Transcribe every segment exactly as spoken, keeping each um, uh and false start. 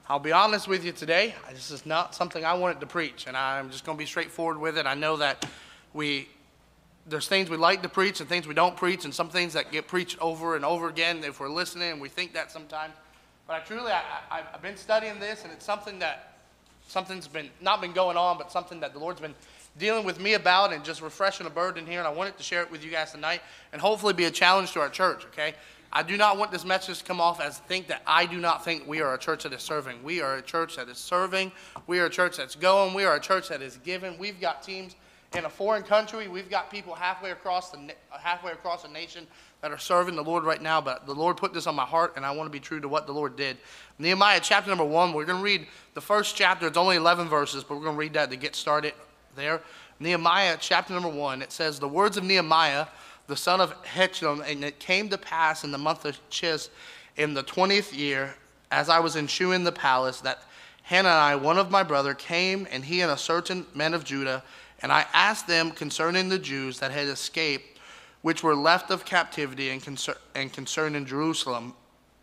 I'll be honest with you today, this is not something I wanted to preach, and I'm just going to be straightforward with it. I know that we, there's things we like to preach and things we don't preach, and some things that get preached over and over again if we're listening, and we think that sometimes. But I truly, I, I, I've been studying this, and it's something that, something's been, not been going on, but something that the Lord's been dealing with me about and just refreshing a burden here, and I wanted to share it with you guys tonight and hopefully be a challenge to our church, okay? I do not want this message to come off as think that I do not think we are a church that is serving. We are a church that is serving. We are a church that's going. We are a church that is giving. We've got teams in a foreign country. We've got people halfway across the halfway across the nation that are serving the Lord right now. But the Lord put this on my heart, and I want to be true to what the Lord did. Nehemiah chapter number one, we're going to read the first chapter. It's only eleven verses, but we're going to read that to get started there. Nehemiah chapter number one, it says, the words of Nehemiah, the son of Hechlam, and it came to pass in the month of Chis, in the twentieth year, as I was in Shunem the palace, that Hanani, one of my brother, came, and he and a certain men of Judah, and I asked them concerning the Jews that had escaped, which were left of captivity, and, concern, and concerning Jerusalem.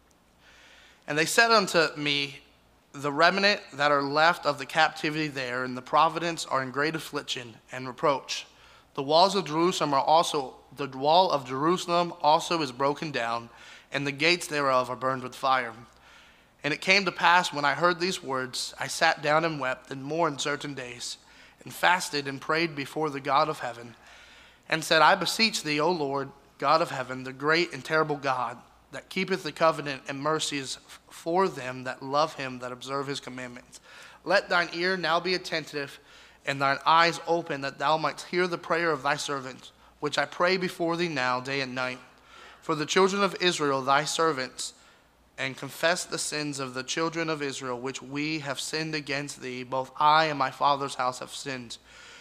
And they said unto me, the remnant that are left of the captivity there in the providence are in great affliction and reproach. The walls of Jerusalem are also, the wall of Jerusalem also is broken down, and the gates thereof are burned with fire. And it came to pass, when I heard these words, I sat down and wept and mourned certain days, and fasted and prayed before the God of heaven, and said, I beseech thee, O Lord, God of heaven, the great and terrible God, that keepeth the covenant and mercies for them that love him, that observe his commandments. Let thine ear now be attentive, and thine eyes open, that thou mightst hear the prayer of thy servants, which I pray before thee now, day and night, for the children of Israel, thy servants, and confess the sins of the children of Israel, which we have sinned against thee. Both I and my father's house have sinned.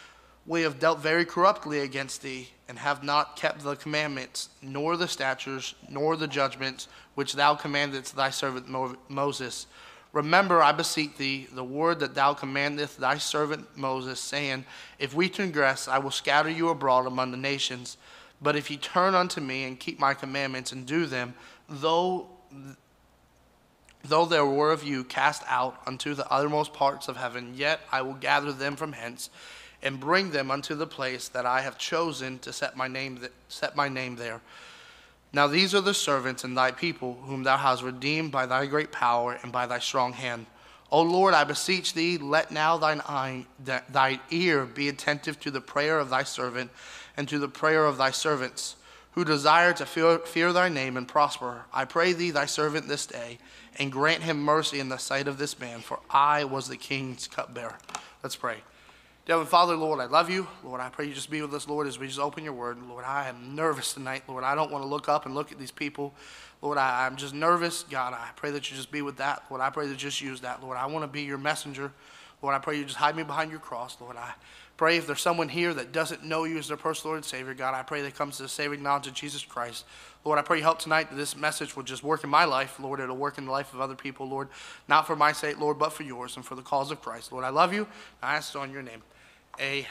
We have dealt very corruptly against thee, and have not kept the commandments, nor the statutes, nor the judgments, which thou commandedst thy servant Moses. Remember, I beseech thee, the word that thou commandest thy servant Moses, saying, if we transgress, I will scatter you abroad among the nations. But if ye turn unto me, and keep my commandments, and do them, though, though there were of you cast out unto the uttermost parts of heaven, yet I will gather them from hence, and bring them unto the place that I have chosen to set my name, th- set my name there. Now these are the servants and thy people, whom thou hast redeemed by thy great power and by thy strong hand. O Lord, I beseech thee, let now thine eye, th- thy ear be attentive to the prayer of thy servant, and to the prayer of thy servants, who desire to fear, fear thy name and prosper. I pray thee, thy servant, this day, and grant him mercy in the sight of this man, for I was the king's cupbearer. Let's pray. Dear Father, Lord, I love you. Lord, I pray you just be with us, Lord, as we just open your word. Lord, I am nervous tonight. Lord, I don't want to look up and look at these people. Lord, I, I'm just nervous. God, I pray that you just be with that. Lord, I pray that you just use that. Lord, I want to be your messenger. Lord, I pray you just hide me behind your cross. Lord, I pray if there's someone here that doesn't know you as their personal Lord and Savior, God, I pray that comes to the saving knowledge of Jesus Christ. Lord, I pray you help tonight that this message will just work in my life. Lord, it'll work in the life of other people, Lord, not for my sake, Lord, but for yours and for the cause of Christ. Lord, I love you. I ask it on your name. Amen.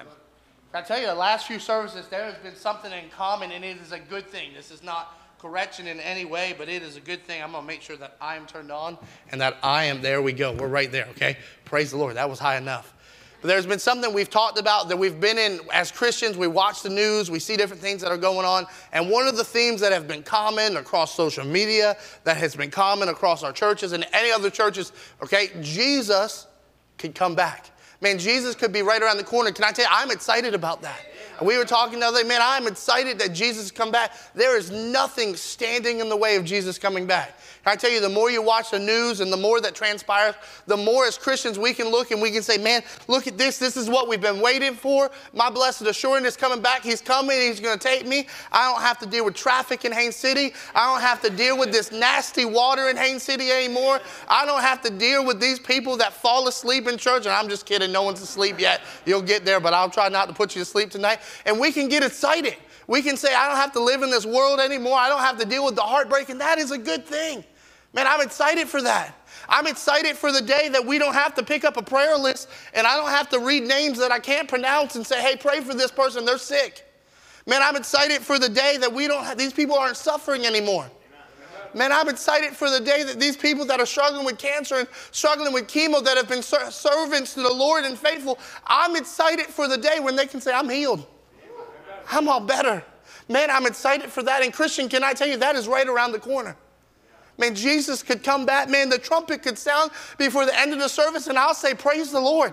I tell you, the last few services, there has been something in common, and it is a good thing. This is not correction in any way, but it is a good thing. I'm going to make sure that I am turned on and that I am, there we go. We're right there, okay? Praise the Lord. That was high enough. But there's been something we've talked about that we've been in as Christians. We watch the news. We see different things that are going on. And one of the themes that have been common across social media, that has been common across our churches and any other churches, okay, Jesus could come back. Man, Jesus could be right around the corner. Can I tell you, I'm excited about that. We were talking the other day, man, I'm excited that Jesus has come back. There is nothing standing in the way of Jesus coming back. Can I tell you, the more you watch the news and the more that transpires, the more as Christians we can look and we can say, man, look at this. This is what we've been waiting for. My blessed assurance is coming back. He's coming. He's going to take me. I don't have to deal with traffic in Haines City. I don't have to deal with this nasty water in Haines City anymore. I don't have to deal with these people that fall asleep in church. And I'm just kidding. No one's asleep yet. You'll get there, but I'll try not to put you to sleep tonight. And we can get excited. We can say, I don't have to live in this world anymore. I don't have to deal with the heartbreak. And that is a good thing. Man, I'm excited for that. I'm excited for the day that we don't have to pick up a prayer list and I don't have to read names that I can't pronounce and say, hey, pray for this person. They're sick. Man, I'm excited for the day that we don't have, these people aren't suffering anymore. Man, I'm excited for the day that these people that are struggling with cancer and struggling with chemo that have been ser- servants to the Lord and faithful, I'm excited for the day when they can say, I'm healed. I'm all better. Man, I'm excited for that. And Christian, can I tell you, that is right around the corner. Man, Jesus could come back. Man, the trumpet could sound before the end of the service, and I'll say, praise the Lord.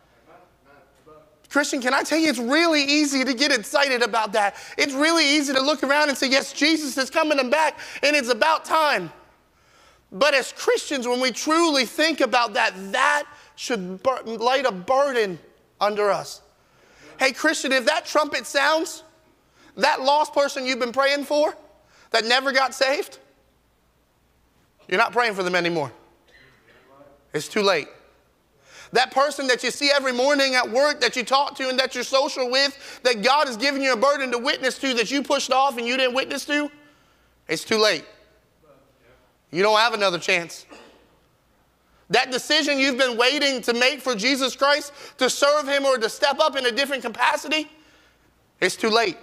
Christian, can I tell you, it's really easy to get excited about that. It's really easy to look around and say, yes, Jesus is coming back, and it's about time. But as Christians, when we truly think about that, that should bur- light a burden under us. Hey, Christian, if that trumpet sounds, that lost person you've been praying for that never got saved, you're not praying for them anymore. It's too late. That person that you see every morning at work, that you talk to and that you're social with, that God has given you a burden to witness to that you pushed off and you didn't witness to, it's too late. You don't have another chance. That decision you've been waiting to make for Jesus Christ, to serve him or to step up in a different capacity, it's too late.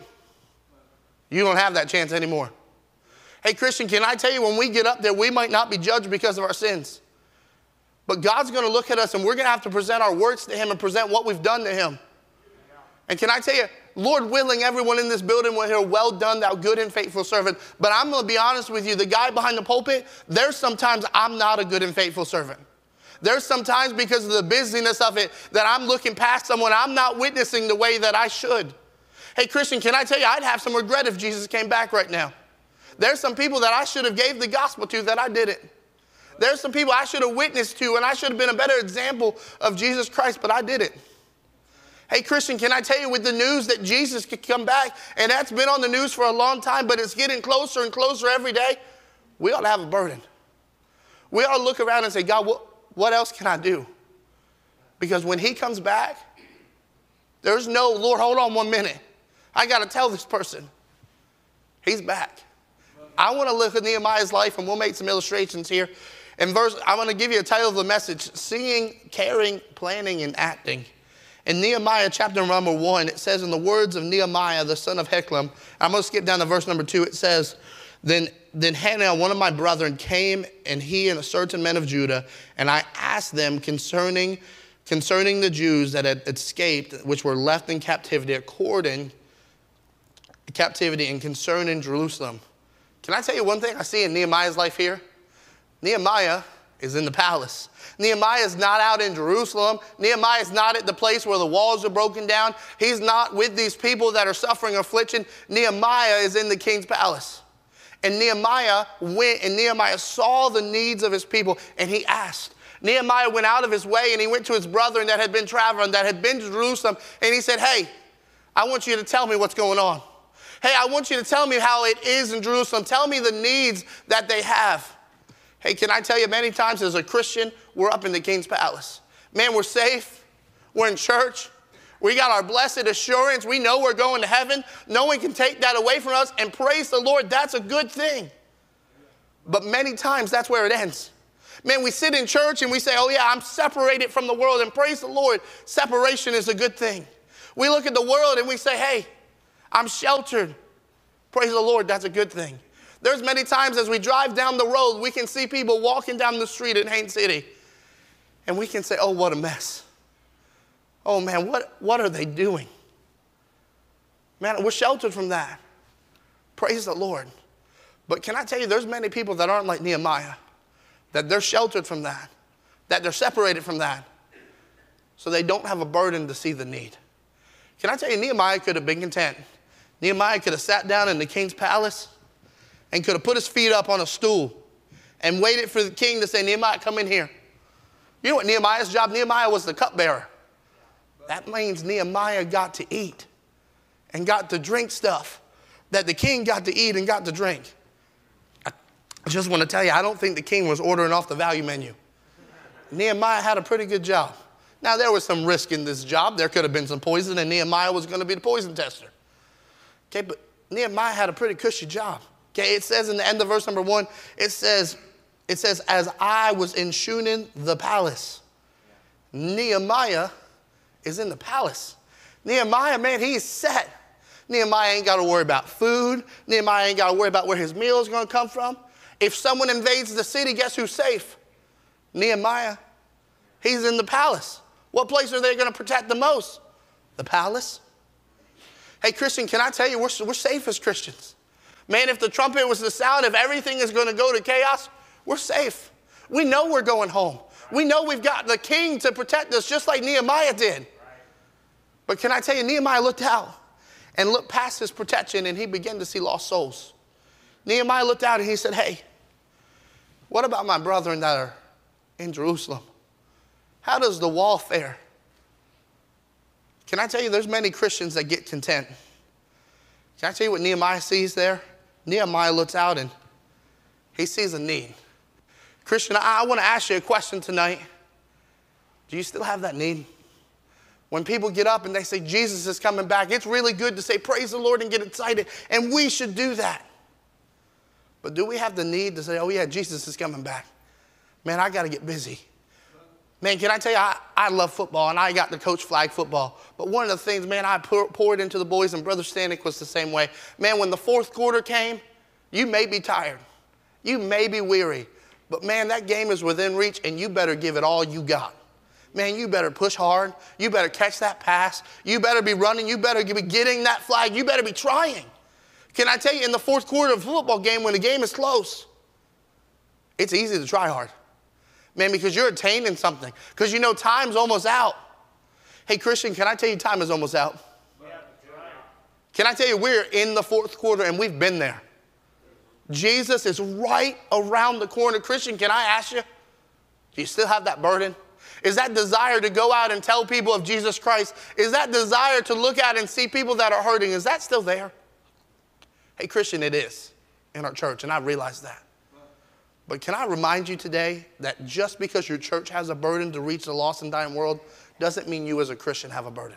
You don't have that chance anymore. Hey, Christian, can I tell you, when we get up there, we might not be judged because of our sins. But God's going to look at us, and we're going to have to present our works to him and present what we've done to him. And can I tell you, Lord willing, everyone in this building will hear, well done, thou good and faithful servant. But I'm going to be honest with you, the guy behind the pulpit, there's sometimes I'm not a good and faithful servant. There's sometimes, because of the busyness of it, that I'm looking past someone. I'm not witnessing the way that I should. Hey, Christian, can I tell you, I'd have some regret if Jesus came back right now. There's some people that I should have gave the gospel to that I didn't. There's some people I should have witnessed to, and I should have been a better example of Jesus Christ, but I didn't. Hey, Christian, can I tell you, with the news that Jesus could come back, and that's been on the news for a long time, but it's getting closer and closer every day, we ought to have a burden. We ought to look around and say, God, what, what else can I do? Because when he comes back, there's no, Lord, hold on one minute. I got to tell this person, he's back. I want to look at Nehemiah's life, and we'll make some illustrations here. In verse, I want to give you a title of the message, Seeing, Caring, Planning, and Acting. In Nehemiah chapter number one, it says, in the words of Nehemiah, the son of Heklam, I'm going to skip down to verse number two. It says, Then, then Hananiah, one of my brethren, came, and he and a certain men of Judah, and I asked them concerning, concerning the Jews that had escaped, which were left in captivity, according captivity and concerning Jerusalem. Can I tell you one thing I see in Nehemiah's life here? Nehemiah is in the palace. Nehemiah is not out in Jerusalem. Nehemiah is not at the place where the walls are broken down. He's not with these people that are suffering affliction. Nehemiah is in the king's palace. And Nehemiah went, and Nehemiah saw the needs of his people, and he asked. Nehemiah went out of his way, and he went to his brethren that had been traveling, that had been to Jerusalem, and he said, hey, I want you to tell me what's going on. Hey, I want you to tell me how it is in Jerusalem. Tell me the needs that they have. Hey, can I tell you, many times as a Christian, we're up in the king's palace. Man, we're safe. We're in church. We got our blessed assurance. We know we're going to heaven. No one can take that away from us. And praise the Lord, that's a good thing. But many times, that's where it ends. Man, we sit in church and we say, oh yeah, I'm separated from the world. And praise the Lord, separation is a good thing. We look at the world and we say, hey, I'm sheltered. Praise the Lord, that's a good thing. There's many times as we drive down the road, we can see people walking down the street in Haines City. And we can say, oh, what a mess. Oh, man, what, what are they doing? Man, we're sheltered from that. Praise the Lord. But can I tell you, there's many people that aren't like Nehemiah, that they're sheltered from that, that they're separated from that, so they don't have a burden to see the need. Can I tell you, Nehemiah could have been content. Nehemiah could have sat down in the king's palace and could have put his feet up on a stool and waited for the king to say, Nehemiah, come in here. You know what Nehemiah's job? Nehemiah was the cupbearer. That means Nehemiah got to eat and got to drink stuff that the king got to eat and got to drink. I just want to tell you, I don't think the king was ordering off the value menu. Nehemiah had a pretty good job. Now, there was some risk in this job. There could have been some poison, and Nehemiah was going to be the poison tester. Okay, but Nehemiah had a pretty cushy job. Okay, it says in the end of verse number one, it says, it says, as I was in Shunem the palace. Nehemiah is in the palace. Nehemiah, man, he's set. Nehemiah ain't got to worry about food. Nehemiah ain't got to worry about where his meal is going to come from. If someone invades the city, guess who's safe? Nehemiah. He's in the palace. What place are they going to protect the most? The palace. Hey, Christian, can I tell you, we're, we're safe as Christians. Man, if the trumpet was to sound, if everything is going to go to chaos, we're safe. We know we're going home. We know we've got the king to protect us just like Nehemiah did. But can I tell you, Nehemiah looked out and looked past his protection, and he began to see lost souls. Nehemiah looked out and he said, hey, what about my brethren that are in Jerusalem? How does the wall fare? Can I tell you, there's many Christians that get content. Can I tell you what Nehemiah sees there? Nehemiah looks out and he sees a need. Christian, I, I want to ask you a question tonight. Do you still have that need? When people get up and they say, Jesus is coming back, it's really good to say, praise the Lord, and get excited. And we should do that. But do we have the need to say, oh yeah, Jesus is coming back? Man, I got to get busy. Man, can I tell you, I, I love football, and I got to coach flag football. But one of the things, man, I pour, poured into the boys, and Brother Stanek was the same way. Man, when the fourth quarter came, you may be tired. You may be weary. But, man, that game is within reach, and you better give it all you got. Man, you better push hard. You better catch that pass. You better be running. You better be getting that flag. You better be trying. Can I tell you, in the fourth quarter of a football game, when the game is close, it's easy to try hard. Man, because you're attaining something. Because you know time's almost out. Hey, Christian, can I tell you time is almost out? Yeah. Can I tell you we're in the fourth quarter and we've been there. Jesus is right around the corner. Christian, can I ask you, do you still have that burden? Is that desire to go out and tell people of Jesus Christ? Is that desire to look out and see people that are hurting? Is that still there? Hey, Christian, it is in our church, and I realize that. But can I remind you today that just because your church has a burden to reach the lost and dying world doesn't mean you as a Christian have a burden.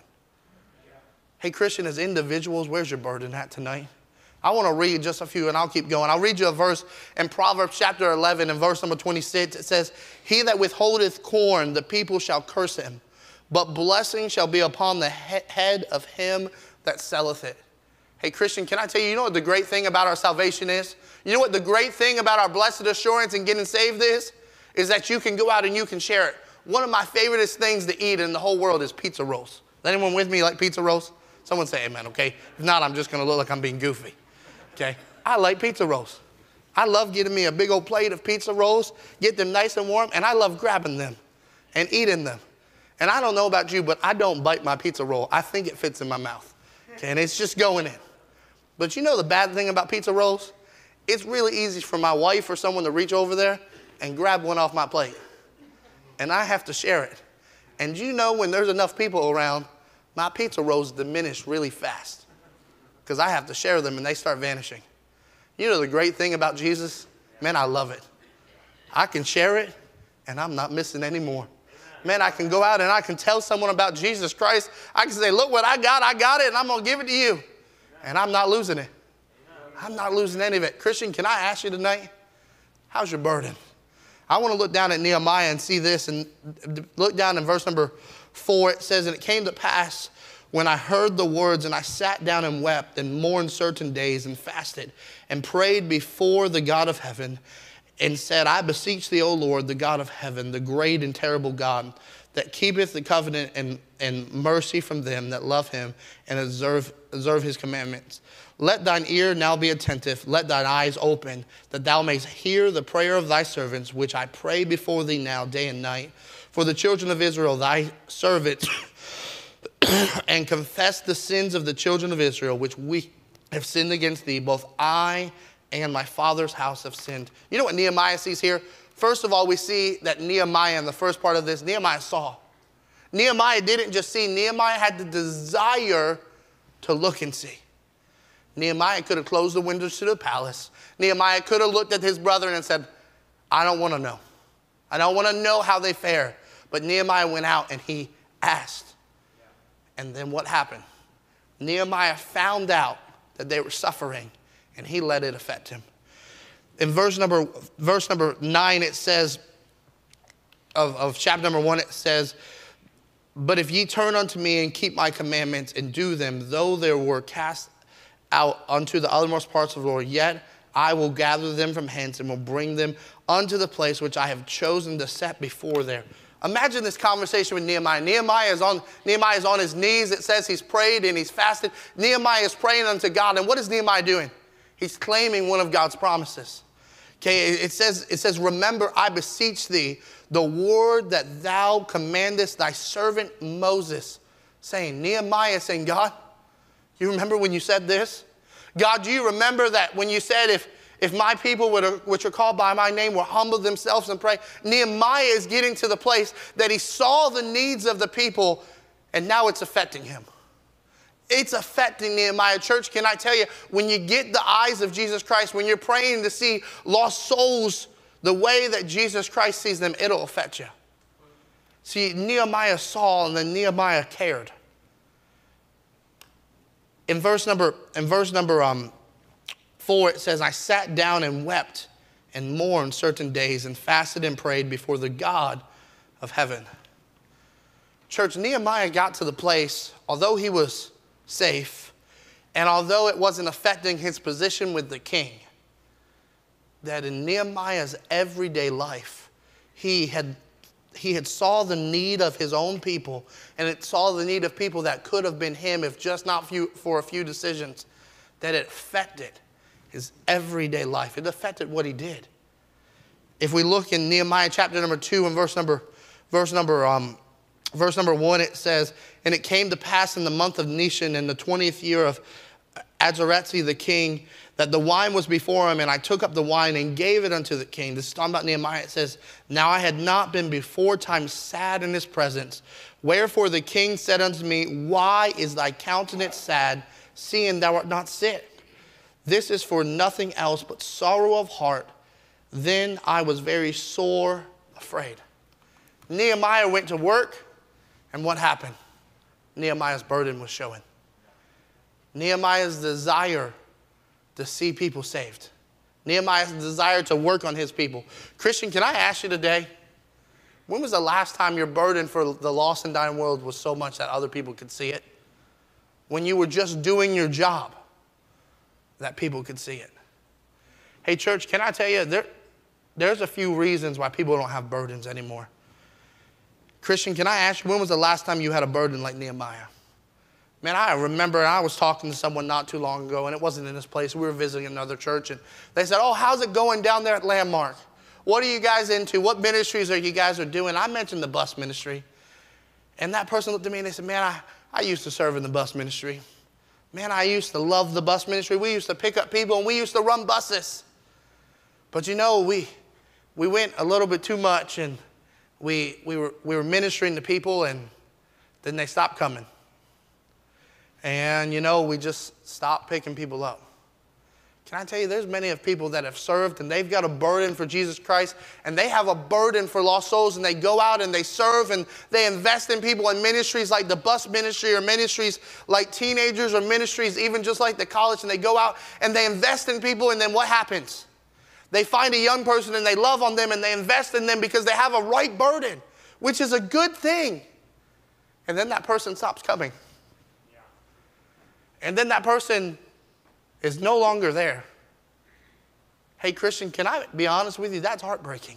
Hey, Christian, as individuals, where's your burden at tonight? I want to read just a few, and I'll keep going. I'll read you a verse in Proverbs chapter eleven and verse number twenty-six. It says, he that withholdeth corn, the people shall curse him, but blessing shall be upon the he- head of him that selleth it. Hey, Christian, can I tell you, you know what the great thing about our salvation is? You know what the great thing about our blessed assurance and getting saved is? Is that you can go out and you can share it. One of my favoriteest things to eat in the whole world is pizza rolls. Is anyone with me like pizza rolls? Someone say amen, okay? If not, I'm just going to look like I'm being goofy, okay? I like pizza rolls. I love getting me a big old plate of pizza rolls, get them nice and warm, and I love grabbing them and eating them. And I don't know about you, but I don't bite my pizza roll. I think it fits in my mouth, okay? And it's just going in. But you know the bad thing about pizza rolls? It's really easy for my wife or someone to reach over there and grab one off my plate. And I have to share it. And you know when there's enough people around, my pizza rolls diminish really fast because I have to share them and they start vanishing. You know the great thing about Jesus? Man, I love it. I can share it and I'm not missing any more. Man, I can go out and I can tell someone about Jesus Christ. I can say, look what I got. I got it and I'm going to give it to you. And I'm not losing it. I'm not losing any of it. Christian, can I ask you tonight, how's your burden? I want to look down at Nehemiah and see this, and look down in verse number four. It says, and it came to pass when I heard the words, and I sat down and wept and mourned certain days and fasted and prayed before the God of heaven and said, I beseech thee, O Lord, the God of heaven, the great and terrible God, that keepeth the covenant and, and mercy from them that love him and observe, observe his commandments. Let thine ear now be attentive, let thine eyes open, that thou mayest hear the prayer of thy servants, which I pray before thee now day and night, for the children of Israel, thy servants, and confess the sins of the children of Israel, which we have sinned against thee. Both I and my father's house have sinned. You know what Nehemiah sees here? First of all, we see that Nehemiah, in the first part of this, Nehemiah saw. Nehemiah didn't just see. Nehemiah had the desire to look and see. Nehemiah could have closed the windows to the palace. Nehemiah could have looked at his brethren and said, I don't want to know. I don't want to know how they fare. But Nehemiah went out and he asked. And then what happened? Nehemiah found out that they were suffering and he let it affect him. In verse number, verse number nine, it says, of, of chapter number one, it says, but if ye turn unto me and keep my commandments and do them, though there were cast out unto the uttermost parts of the Lord, yet I will gather them from hence and will bring them unto the place which I have chosen to set before them. Imagine this conversation with Nehemiah. Nehemiah is on, Nehemiah is on his knees. It says he's prayed and he's fasted. Nehemiah is praying unto God. And what is Nehemiah doing? He's claiming one of God's promises. Okay, it says, it says, remember, I beseech thee, the word that thou commandest thy servant Moses, saying, Nehemiah saying, God, you remember when you said this? God, do you remember that when you said, if, if my people which are called by my name will humble themselves and pray? Nehemiah is getting to the place that he saw the needs of the people, and now it's affecting him. It's affecting Nehemiah. Church, can I tell you, when you get the eyes of Jesus Christ, when you're praying to see lost souls the way that Jesus Christ sees them, it'll affect you. See, Nehemiah saw, and then Nehemiah cared. In verse number, in verse number um, four, it says, I sat down and wept and mourned certain days and fasted and prayed before the God of heaven. Church, Nehemiah got to the place, although he was safe, and although it wasn't affecting his position with the king, that in Nehemiah's everyday life, he had He had saw the need of his own people, and it saw the need of people that could have been him if just not few, for a few decisions, that it affected his everyday life. It affected what he did. If we look in Nehemiah chapter number two and verse number, verse number, um, verse number one, it says, and it came to pass in the month of Nisan in the twentieth year of Azarezi the king, that the wine was before him, and I took up the wine and gave it unto the king. This is talking about Nehemiah. It says, now I had not been before time sad in his presence. Wherefore the king said unto me, why is thy countenance sad, seeing thou art not sick? This is for nothing else but sorrow of heart. Then I was very sore afraid. Nehemiah went to work, and what happened? Nehemiah's burden was showing. Nehemiah's desire to see people saved. Nehemiah's desire to work on his people. Christian, can I ask you today, when was the last time your burden for the lost and dying world was so much that other people could see it? When you were just doing your job, that people could see it. Hey, church, can I tell you, there, there's a few reasons why people don't have burdens anymore. Christian, can I ask you, when was the last time you had a burden like Nehemiah? Man, I remember I was talking to someone not too long ago, and it wasn't in this place. We were visiting another church, and they said, oh, how's it going down there at Landmark? What are you guys into? What ministries are you guys are doing? I mentioned the bus ministry. And that person looked at me, and they said, man, I, I used to serve in the bus ministry. Man, I used to love the bus ministry. We used to pick up people, and we used to run buses. But, you know, we, we went a little bit too much, and we, we, were, we were ministering to people, and then they stopped coming. And, you know, we just stopped picking people up. Can I tell you, there's many of people that have served, and they've got a burden for Jesus Christ, and they have a burden for lost souls, and they go out and they serve, and they invest in people in ministries like the bus ministry, or ministries like teenagers, or ministries even just like the college, and they go out and they invest in people, and then what happens? They find a young person, and they love on them, and they invest in them because they have a right burden, which is a good thing. And then that person stops coming. And then that person is no longer there. Hey, Christian, can I be honest with you? That's heartbreaking.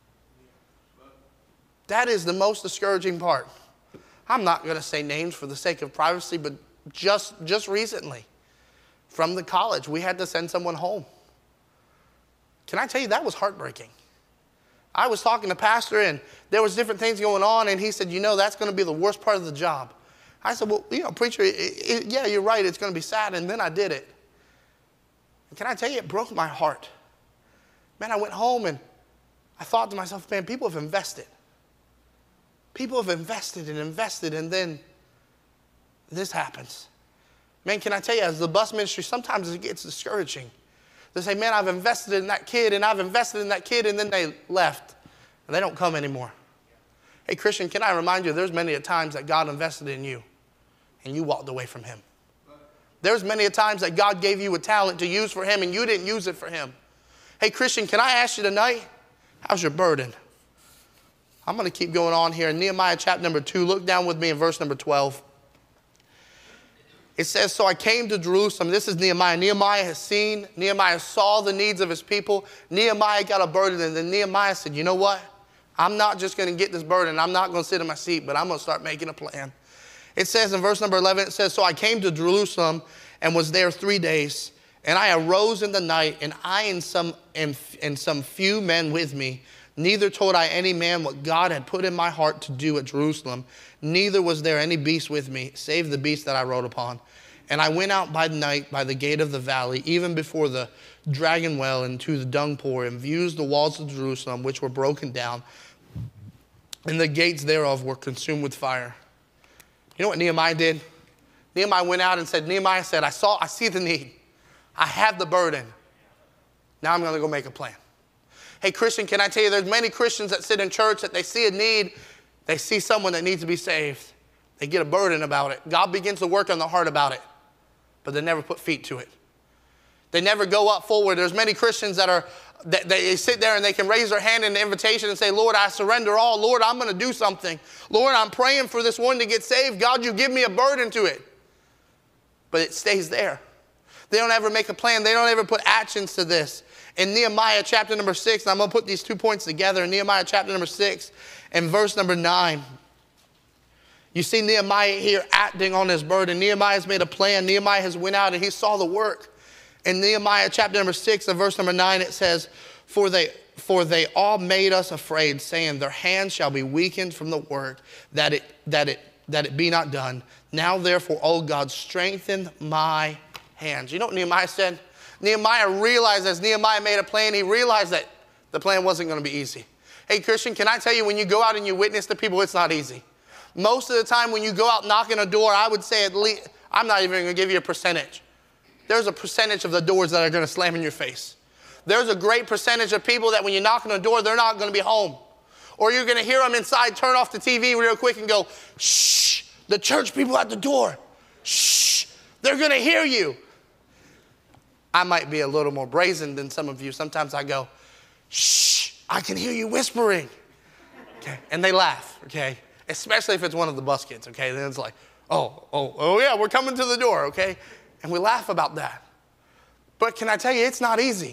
That is the most discouraging part. I'm not going to say names for the sake of privacy, but just, just recently, from the college, we had to send someone home. Can I tell you, that was heartbreaking. I was talking to Pastor, and there was different things going on, and he said, you know, that's going to be the worst part of the job. I said, well, you know, preacher, it, it, yeah, you're right. It's going to be sad. And then I did it. And can I tell you, it broke my heart. Man, I went home and I thought to myself, man, people have invested. People have invested and invested, and then this happens. Man, can I tell you, as the bus ministry, sometimes it gets discouraging. They say, man, I've invested in that kid, and I've invested in that kid, and then they left, and they don't come anymore. Hey, Christian, can I remind you, there's many a times that God invested in you, and you walked away from him. There's many a times that God gave you a talent to use for him, and you didn't use it for him. Hey, Christian, can I ask you tonight, how's your burden? I'm going to keep going on here. In Nehemiah chapter number two, look down with me in verse number twelve. It says, so I came to Jerusalem. This is Nehemiah. Nehemiah has seen, Nehemiah saw the needs of his people. Nehemiah got a burden, and then Nehemiah said, you know what? I'm not just going to get this burden. I'm not going to sit in my seat, but I'm going to start making a plan. It says in verse number eleven, it says, so I came to Jerusalem and was there three days. And I arose in the night, and I and some, and, and some few men with me, neither told I any man what God had put in my heart to do at Jerusalem. Neither was there any beast with me, save the beast that I rode upon. And I went out by night by the gate of the valley, even before the dragon well, into the dung pool, and views the walls of Jerusalem, which were broken down, and the gates thereof were consumed with fire. You know what Nehemiah did? Nehemiah went out and said, Nehemiah said, I saw, I see the need. I have the burden. Now I'm going to go make a plan. Hey, Christian, can I tell you, there's many Christians that sit in church that they see a need. They see someone that needs to be saved. They get a burden about it. God begins to work on the heart about it, but they never put feet to it. They never go up forward. There's many Christians that are, that they sit there and they can raise their hand in the invitation and say, Lord, I surrender all. Lord, I'm going to do something. Lord, I'm praying for this one to get saved. God, you give me a burden to it. But it stays there. They don't ever make a plan. They don't ever put actions to this. In Nehemiah chapter number six, and I'm going to put these two points together. In Nehemiah chapter number six and verse number nine, you see Nehemiah here acting on his burden. Nehemiah has made a plan. Nehemiah has went out and he saw the work. In Nehemiah chapter number six and verse number nine, it says, For they, for they all made us afraid, saying, their hands shall be weakened from the work, that it, that it, that it be not done. Now therefore, O God, strengthen my hands. You know what Nehemiah said? Nehemiah realized, as Nehemiah made a plan, he realized that the plan wasn't going to be easy. Hey, Christian, can I tell you, when you go out and you witness to people, it's not easy. Most of the time when you go out knocking a door, I would say at least, I'm not even going to give you a percentage. There's a percentage of the doors that are going to slam in your face. There's a great percentage of people that when you knock on a door, they're not going to be home. Or you're going to hear them inside turn off the T V real quick and go, shh, the church people at the door. Shh, they're going to hear you. I might be a little more brazen than some of you. Sometimes I go, shh, I can hear you whispering. Okay, and they laugh, okay? Especially if it's one of the bus kids, okay? Then it's like, oh, oh, oh yeah, we're coming to the door, okay? And we laugh about that. But can I tell you, it's not easy.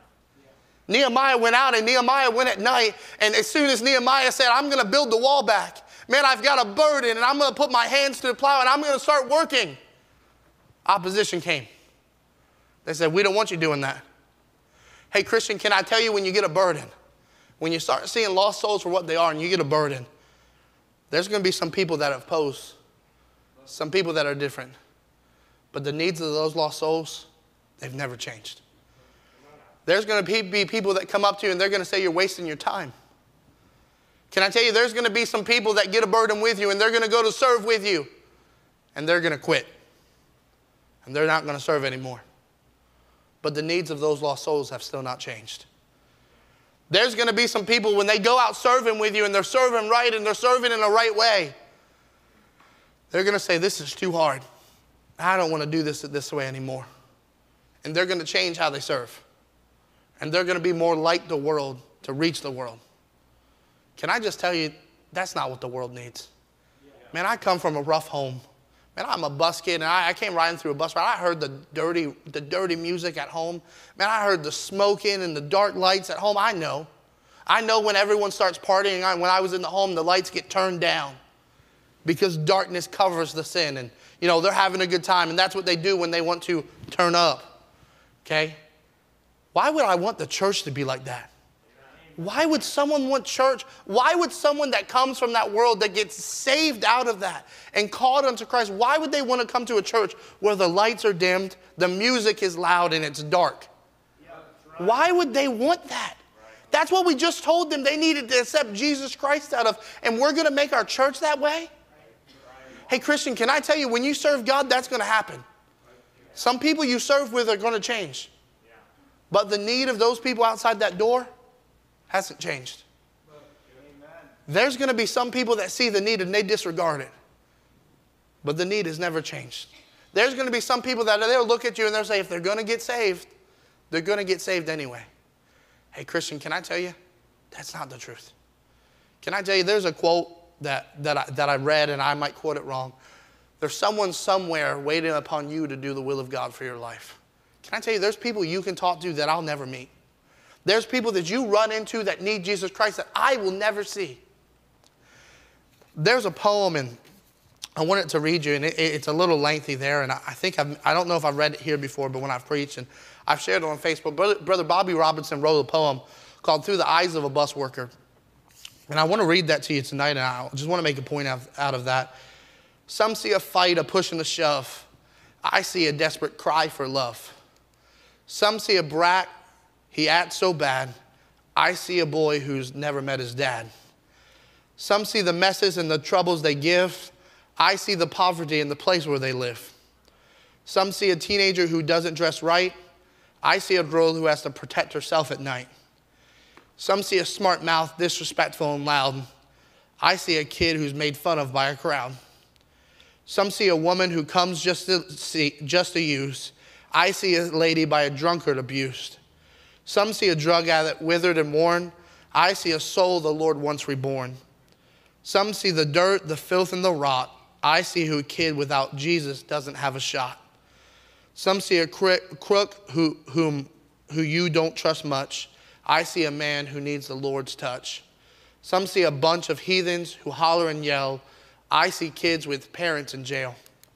Yeah. Yeah. Nehemiah went out, and Nehemiah went at night, and as soon as Nehemiah said, I'm going to build the wall back, man, I've got a burden, and I'm going to put my hands to the plow, and I'm going to start working. Opposition came. They said, we don't want you doing that. Hey, Christian, can I tell you, when you get a burden, when you start seeing lost souls for what they are and you get a burden, there's going to be some people that oppose, some people that are different. But the needs of those lost souls, they've never changed. There's going to be people that come up to you and they're going to say you're wasting your time. Can I tell you, there's going to be some people that get a burden with you and they're going to go to serve with you and they're going to quit. And they're not going to serve anymore. But the needs of those lost souls have still not changed. There's going to be some people when they go out serving with you and they're serving right and they're serving in the right way, they're going to say, this is too hard. I don't want to do this this way anymore. And they're going to change how they serve. And they're going to be more like the world to reach the world. Can I just tell you, that's not what the world needs. Man, I come from a rough home. Man, I'm a bus kid, and I, I came riding through a bus ride. I heard the dirty, the dirty music at home. Man, I heard the smoking and the dark lights at home. I know. I know when everyone starts partying. I, when I was in the home, the lights get turned down because darkness covers the sin. And, you know, they're having a good time, and that's what they do when they want to turn up. Okay? Why would I want the church to be like that? Why would someone want church? Why would someone that comes from that world, that gets saved out of that and called unto Christ, why would they want to come to a church where the lights are dimmed, the music is loud, and it's dark? Yeah, right. Why would they want that? Right. That's what we just told them they needed to accept Jesus Christ out of, and we're going to make our church that way? Right. Hey, Christian, can I tell you, when you serve God, that's going to happen. Right. Some people you serve with are going to change. Yeah. But the need of those people outside that door hasn't changed. Amen. There's going to be some people that see the need and they disregard it. But the need has never changed. There's going to be some people that they'll look at you and they'll say, if they're going to get saved, they're going to get saved anyway. Hey, Christian, can I tell you? That's not the truth. Can I tell you, there's a quote that, that, I, that I read, and I might quote it wrong. There's someone somewhere waiting upon you to do the will of God for your life. Can I tell you, there's people you can talk to that I'll never meet. There's people that you run into that need Jesus Christ that I will never see. There's a poem, and I wanted to read you, and it, it's a little lengthy there, and I, I think I've, I don't know if I've read it here before, but when I've preached, and I've shared it on Facebook. Brother, Brother Bobby Robinson wrote a poem called Through the Eyes of a Bus Worker. And I want to read that to you tonight, and I just want to make a point out, out of that. Some see a fight, a push and a shove. I see a desperate cry for love. Some see a brat, he acts so bad. I see a boy who's never met his dad. Some see the messes and the troubles they give. I see the poverty in the place where they live. Some see a teenager who doesn't dress right. I see a girl who has to protect herself at night. Some see a smart mouth, disrespectful and loud. I see a kid who's made fun of by a crowd. Some see a woman who comes just to see, just to use. I see a lady by a drunkard abused. Some see a drug addict withered and worn. I see a soul the Lord once reborn. Some see the dirt, the filth, and the rot. I see who a kid without Jesus doesn't have a shot. Some see a crook who, whom, who you don't trust much. I see a man who needs the Lord's touch. Some see a bunch of heathens who holler and yell. I see kids with parents in jail.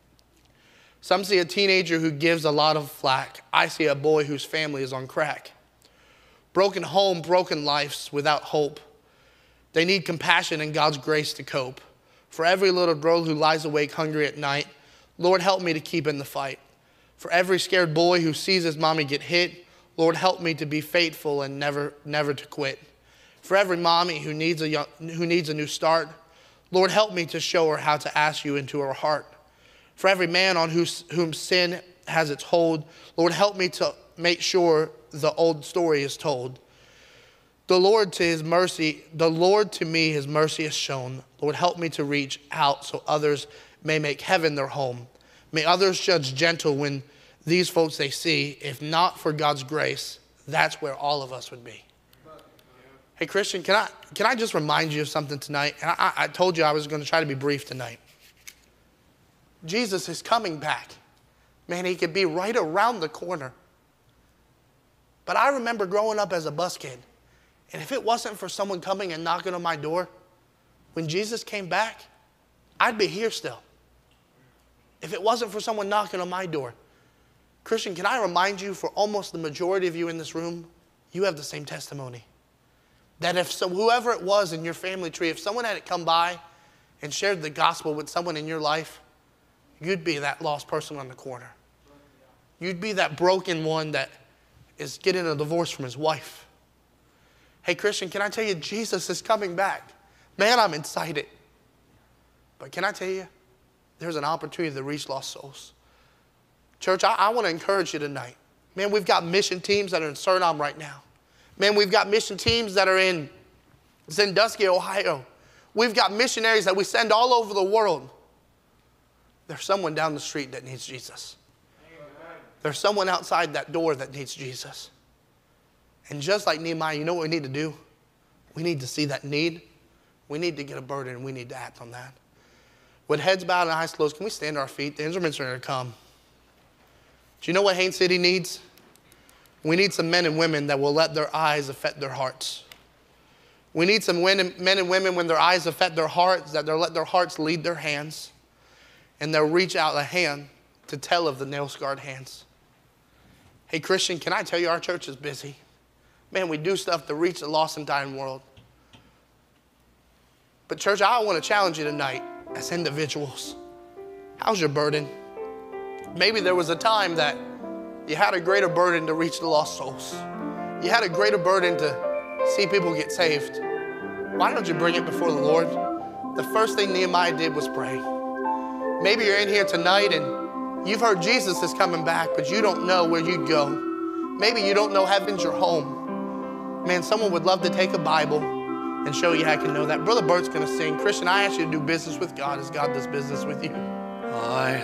Some see a teenager who gives a lot of flack. I see a boy whose family is on crack. Broken home, broken lives without hope. They need compassion and God's grace to cope. For every little girl who lies awake hungry at night, Lord, help me to keep in the fight. For every scared boy who sees his mommy get hit, Lord, help me to be faithful and never, never to quit. For every mommy who needs a young, who needs a new start, Lord, help me to show her how to ask you into her heart. For every man on whose, whom sin has its hold, Lord, help me to make sure the old story is told. The Lord to his mercy, the Lord to me his mercy has shown. Lord, help me to reach out so others may make heaven their home. May others judge gentle when these folks they see. If not for God's grace, that's where all of us would be. Hey, Christian, can I, can I just remind you of something tonight? And I, I told you I was going to try to be brief tonight. Jesus is coming back. Man, he could be right around the corner. But I remember growing up as a bus kid. And if it wasn't for someone coming and knocking on my door, when Jesus came back, I'd be here still. If it wasn't for someone knocking on my door. Christian, can I remind you, for almost the majority of you in this room, you have the same testimony. That if so, whoever it was in your family tree, if someone had come by and shared the gospel with someone in your life, you'd be that lost person on the corner. You'd be that broken one that is getting a divorce from his wife. Hey, Christian, can I tell you, Jesus is coming back. Man, I'm excited. But can I tell you, there's an opportunity to reach lost souls. Church, I, I want to encourage you tonight. Man, we've got mission teams that are in Suriname right now. Man, we've got mission teams that are in Sandusky, Ohio. We've got missionaries that we send all over the world. There's someone down the street that needs Jesus. Amen. There's someone outside that door that needs Jesus. And just like Nehemiah, you know what we need to do? We need to see that need. We need to get a burden, and we need to act on that. With heads bowed and eyes closed, can we stand to our feet? The instruments are going to come. Do you know what Haines City needs? We need some men and women that will let their eyes affect their hearts. We need some men and women, when their eyes affect their hearts, that they'll let their hearts lead their hands. And they'll reach out a hand to tell of the nail-scarred hands. Hey, Christian, can I tell you, our church is busy. Man, we do stuff to reach the lost and dying world. But church, I want to challenge you tonight as individuals. How's your burden? Maybe there was a time that you had a greater burden to reach the lost souls. You had a greater burden to see people get saved. Why don't you bring it before the Lord? The first thing Nehemiah did was pray. Maybe you're in here tonight and you've heard Jesus is coming back, but you don't know where you'd go. Maybe you don't know heaven's your home. Man, someone would love to take a Bible and show you how you can know that. Brother Bert's going to sing. Christian, I ask you to do business with God as God does business with you. I